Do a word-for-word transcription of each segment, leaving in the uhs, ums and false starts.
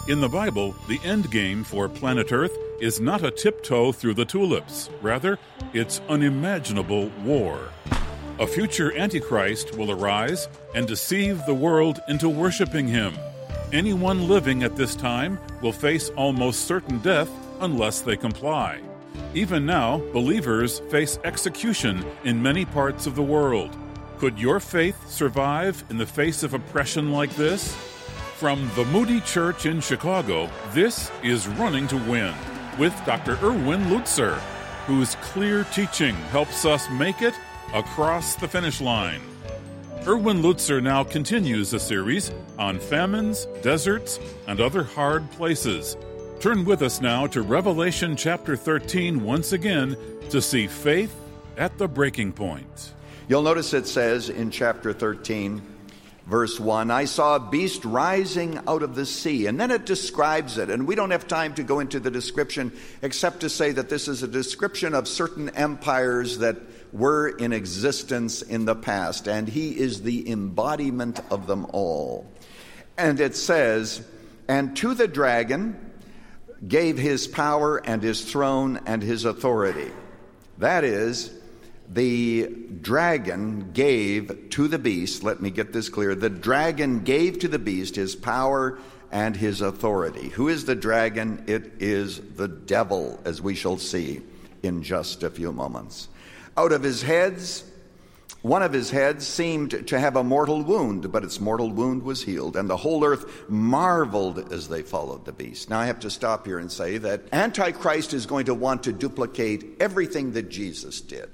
In the Bible, the end game for planet Earth is not a tiptoe through the tulips. Rather, it's unimaginable war. A future Antichrist will arise and deceive the world into worshiping him. Anyone living at this time will face almost certain death unless they comply. Even now, believers face execution in many parts of the world. Could your faith survive in the face of oppression like this? From the Moody Church in Chicago, this is Running to Win with Doctor Erwin Lutzer, whose clear teaching helps us make it across the finish line. Erwin Lutzer now continues a series on famines, deserts, and other hard places. Turn with us now to Revelation chapter thirteen once again to see faith at the breaking point. You'll notice it says in chapter thirteen, verse one, I saw a beast rising out of the sea. And then it describes it. And we don't have time to go into the description except to say that this is a description of certain empires that were in existence in the past. And he is the embodiment of them all. And it says, and to the dragon gave his power and his throne and his authority. That is, the dragon gave to the beast, let me get this clear, the dragon gave to the beast his power and his authority. Who is the dragon? It is the devil, as we shall see in just a few moments. Out of his heads, one of his heads seemed to have a mortal wound, but its mortal wound was healed, and the whole earth marveled as they followed the beast. Now I have to stop here and say that Antichrist is going to want to duplicate everything that Jesus did.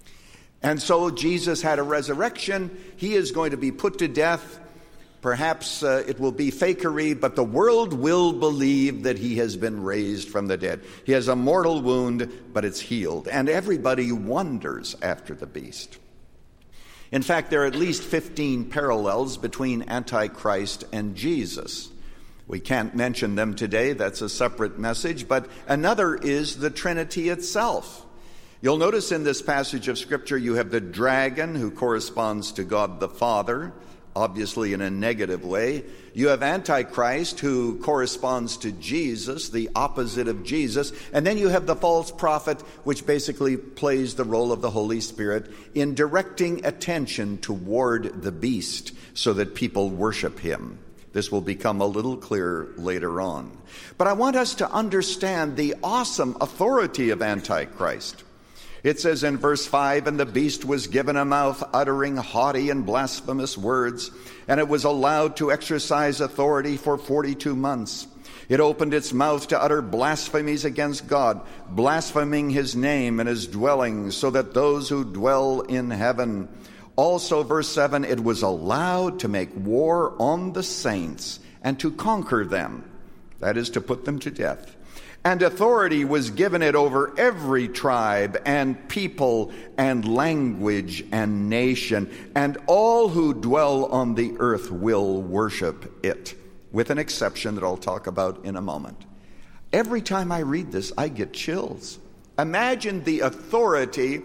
And so Jesus had a resurrection. He is going to be put to death. Perhaps uh, it will be fakery, but the world will believe that he has been raised from the dead. He has a mortal wound, but it's healed. And everybody wonders after the beast. In fact, there are at least fifteen parallels between Antichrist and Jesus. We can't mention them today. That's a separate message. But another is the Trinity itself. You'll notice in this passage of Scripture you have the dragon who corresponds to God the Father, obviously in a negative way. You have Antichrist who corresponds to Jesus, the opposite of Jesus. And then you have the false prophet, which basically plays the role of the Holy Spirit in directing attention toward the beast so that people worship him. This will become a little clearer later on. But I want us to understand the awesome authority of Antichrist. It says in verse five, and the beast was given a mouth uttering haughty and blasphemous words, and it was allowed to exercise authority for forty-two months. It opened its mouth to utter blasphemies against God, blaspheming his name and his dwelling, so that those who dwell in heaven. Also, verse seven, it was allowed to make war on the saints and to conquer them, that is, to put them to death. And authority was given it over every tribe and people and language and nation, and all who dwell on the earth will worship it, with an exception that I'll talk about in a moment. Every time I read this, I get chills. Imagine the authority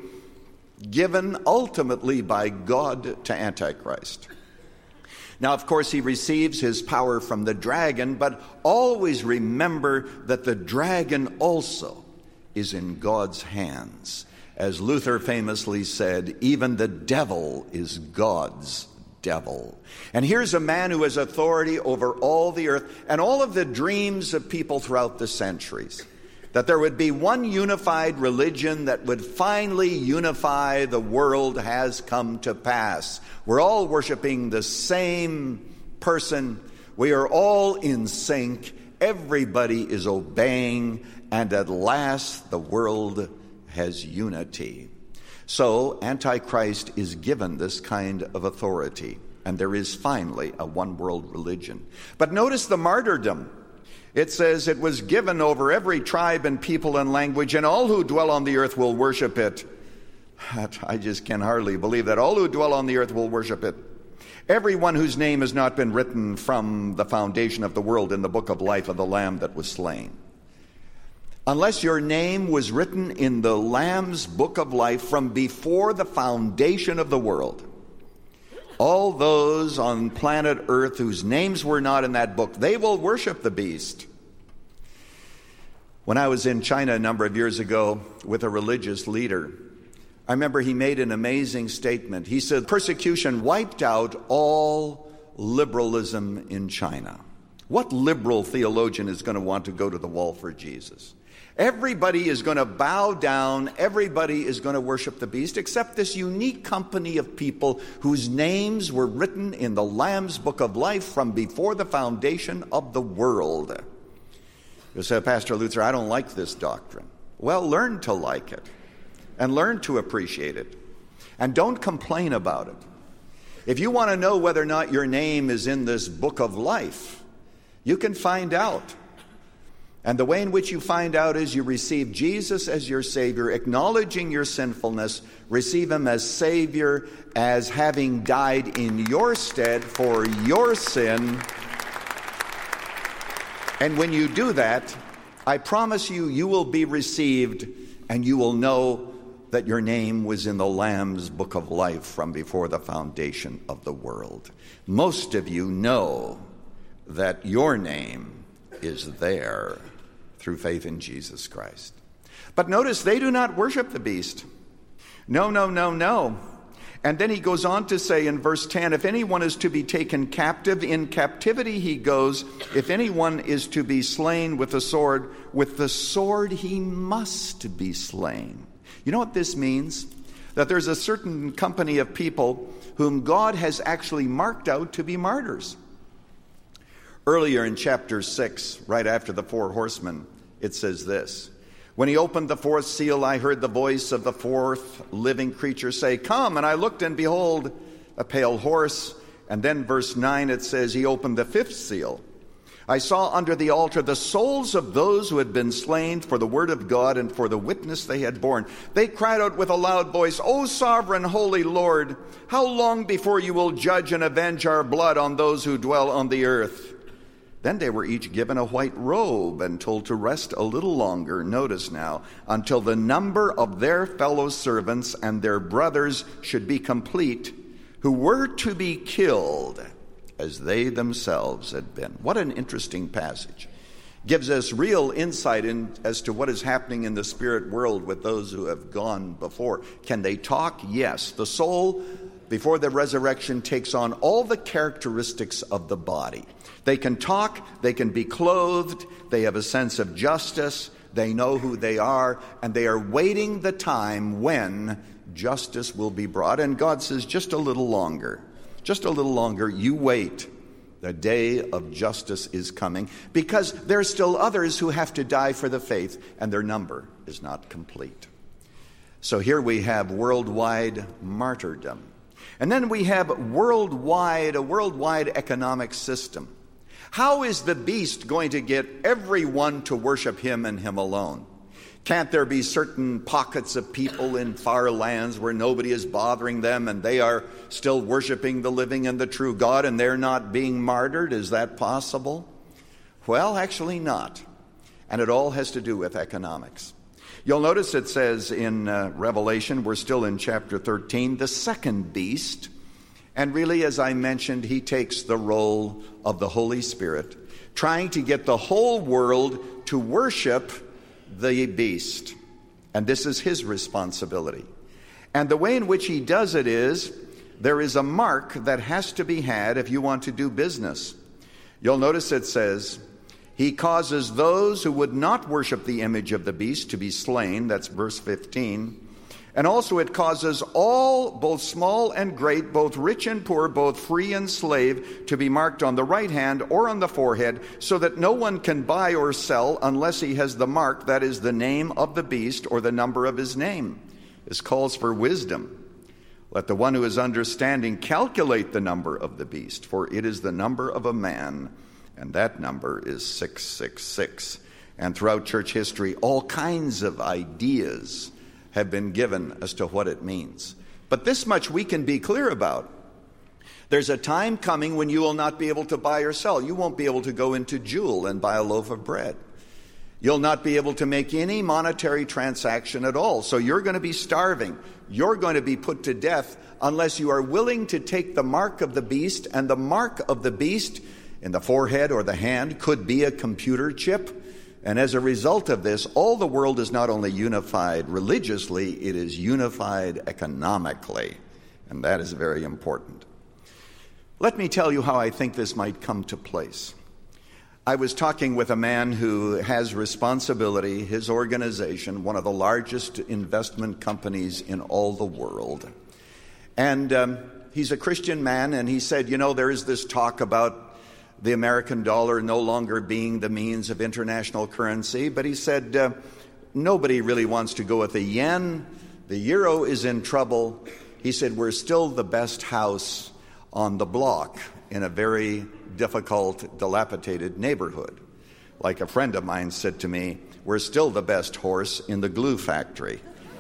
given ultimately by God to Antichrist. Now, of course, he receives his power from the dragon, but always remember that the dragon also is in God's hands. As Luther famously said, even the devil is God's devil. And here's a man who has authority over all the earth and all of the dreams of people throughout the centuries. That there would be one unified religion that would finally unify the world has come to pass. We're all worshiping the same person. We are all in sync. Everybody is obeying. And at last, the world has unity. So, Antichrist is given this kind of authority. And there is finally a one-world religion. But notice the martyrdom. It says it was given over every tribe and people and language, and all who dwell on the earth will worship it. I just can hardly believe that. All who dwell on the earth will worship it. Everyone whose name has not been written from the foundation of the world in the book of life of the Lamb that was slain. Unless your name was written in the Lamb's book of life from before the foundation of the world, All those on planet Earth whose names were not in that book, they will worship the beast. When I was in China a number of years ago with a religious leader, I remember he made an amazing statement. He said, persecution wiped out all liberalism in China. What liberal theologian is going to want to go to the wall for Jesus? Everybody is going to bow down. Everybody is going to worship the beast, except this unique company of people whose names were written in the Lamb's Book of Life from before the foundation of the world. You say, Pastor Luther, I don't like this doctrine. Well, learn to like it and learn to appreciate it. And don't complain about it. If you want to know whether or not your name is in this book of life, you can find out. And the way in which you find out is you receive Jesus as your Savior, acknowledging your sinfulness, receive Him as Savior, as having died in your stead for your sin. And when you do that, I promise you, you will be received and you will know that your name was in the Lamb's Book of Life from before the foundation of the world. Most of you know that your name is there through faith in Jesus Christ. But notice, they do not worship the beast. No, no, no, no. And then he goes on to say in verse ten, if anyone is to be taken captive, in captivity he goes. If anyone is to be slain with the sword, with the sword he must be slain. You know what this means? That there's a certain company of people whom God has actually marked out to be martyrs. Earlier in chapter six, right after the four horsemen, it says this. When he opened the fourth seal, I heard the voice of the fourth living creature say, come, and I looked, and behold, a pale horse. And then verse nine, it says, he opened the fifth seal. I saw under the altar the souls of those who had been slain for the word of God and for the witness they had borne. They cried out with a loud voice, O sovereign, holy Lord, how long before you will judge and avenge our blood on those who dwell on the earth? Then they were each given a white robe and told to rest a little longer, notice now, until the number of their fellow servants and their brothers should be complete, who were to be killed as they themselves had been. What an interesting passage. Gives us real insight in, as to what is happening in the spirit world with those who have gone before. Can they talk? Yes. The soul, before the resurrection, takes on all the characteristics of the body. They can talk, they can be clothed, they have a sense of justice, they know who they are, and they are waiting the time when justice will be brought. And God says, just a little longer, just a little longer, you wait. The day of justice is coming, because there are still others who have to die for the faith, and their number is not complete. So here we have worldwide martyrdom. And then we have worldwide, a worldwide economic system. How is the beast going to get everyone to worship him and him alone? Can't there be certain pockets of people in far lands where nobody is bothering them and they are still worshiping the living and the true God and they're not being martyred? Is that possible? Well, actually not. And it all has to do with economics. You'll notice it says in uh, Revelation, we're still in chapter thirteen, the second beast. And really, as I mentioned, he takes the role of the Holy Spirit, trying to get the whole world to worship the beast. And this is his responsibility. And the way in which he does it is, there is a mark that has to be had if you want to do business. You'll notice it says, he causes those who would not worship the image of the beast to be slain. That's verse fifteen. And also it causes all, both small and great, both rich and poor, both free and slave, to be marked on the right hand or on the forehead, so that no one can buy or sell unless he has the mark, that is the name of the beast or the number of his name. This calls for wisdom. Let the one who is understanding calculate the number of the beast, for it is the number of a man, and that number is six six six. And throughout church history, all kinds of ideas have been given as to what it means. But this much we can be clear about. There's a time coming when you will not be able to buy or sell. You won't be able to go into Jewel and buy a loaf of bread. You'll not be able to make any monetary transaction at all. So you're going to be starving. You're going to be put to death unless you are willing to take the mark of the beast. And the mark of the beast in the forehead or the hand could be a computer chip. And as a result of this, all the world is not only unified religiously, it is unified economically. And that is very important. Let me tell you how I think this might come to place. I was talking with a man who has responsibility, his organization, one of the largest investment companies in all the world. And um, he's a Christian man, and he said, you know, there is this talk about the American dollar no longer being the means of international currency. But he said, uh, nobody really wants to go with the yen. The euro is in trouble. He said, we're still the best house on the block in a very difficult, dilapidated neighborhood. Like a friend of mine said to me, we're still the best horse in the glue factory.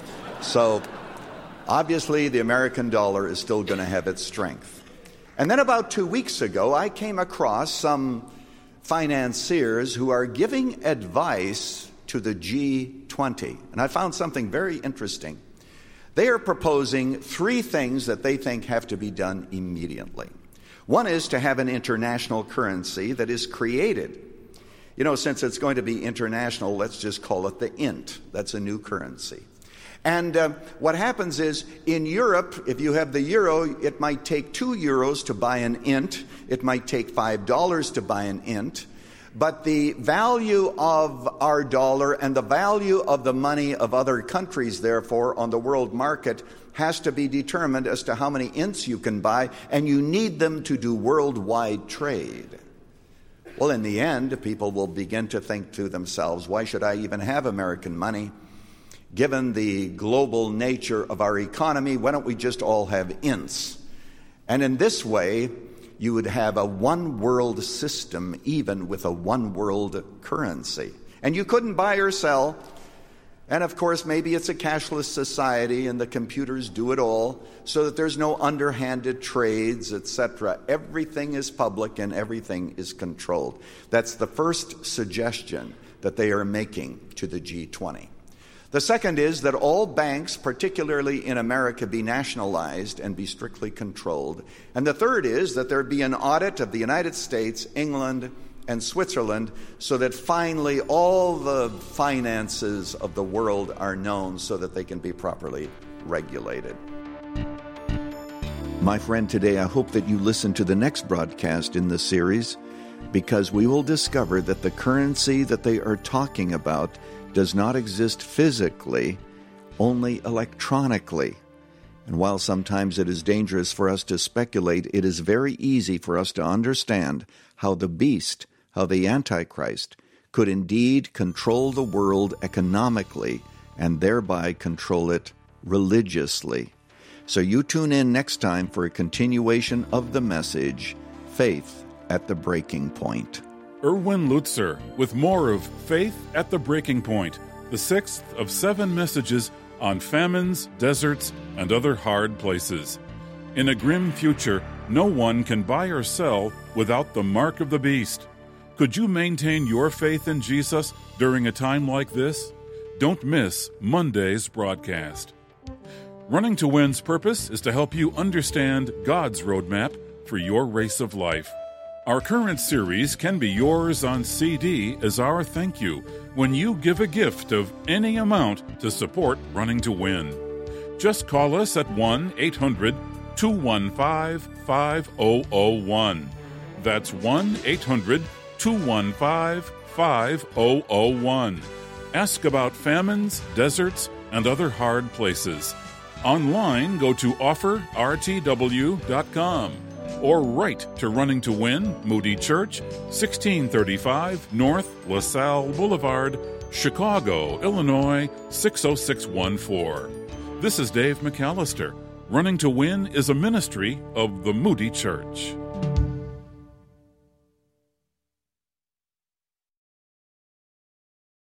So obviously the American dollar is still going to have its strength. And then about two weeks ago, I came across some financiers who are giving advice to the G twenty. And I found something very interesting. They are proposing three things that they think have to be done immediately. One is to have an international currency that is created. You know, since it's going to be international, let's just call it the I N T. That's a new currency. And uh, what happens is, in Europe, if you have the euro, it might take two euros to buy an I N T. It might take five dollars to buy an I N T. But the value of our dollar and the value of the money of other countries, therefore, on the world market has to be determined as to how many I N Ts you can buy, and you need them to do worldwide trade. Well, in the end, people will begin to think to themselves, why should I even have American money? Given the global nature of our economy, why don't we just all have I N Ts? And in this way, you would have a one-world system, even with a one-world currency. And you couldn't buy or sell. And of course, maybe it's a cashless society and the computers do it all, so that there's no underhanded trades, et cetera. Everything is public and everything is controlled. That's the first suggestion that they are making to the G twenty. The second is that all banks, particularly in America, be nationalized and be strictly controlled. And the third is that there be an audit of the United States, England, and Switzerland, so that finally all the finances of the world are known so that they can be properly regulated. My friend, today I hope that you listen to the next broadcast in this series, because we will discover that the currency that they are talking about does not exist physically, only electronically. And while sometimes it is dangerous for us to speculate, it is very easy for us to understand how the beast, how the Antichrist, could indeed control the world economically and thereby control it religiously. So you tune in next time for a continuation of the message, Faith at the Breaking Point. Erwin Lutzer with more of Faith at the Breaking Point, the sixth of seven messages on famines, deserts, and other hard places. In a grim future, no one can buy or sell without the mark of the beast. Could you maintain your faith in Jesus during a time like this? Don't miss Monday's broadcast. Running to Win's purpose is to help you understand God's roadmap for your race of life. Our current series can be yours on C D as our thank you when you give a gift of any amount to support Running to Win. Just call us at one eight hundred two one five five zero zero one. That's one eight hundred two one five five zero zero one. Ask about famines, deserts, and other hard places. Online, go to offer r t w dot com. Or write to Running to Win, Moody Church, sixteen thirty-five North LaSalle Boulevard, Chicago, Illinois, six oh six one four. This is Dave McAllister. Running to Win is a ministry of the Moody Church.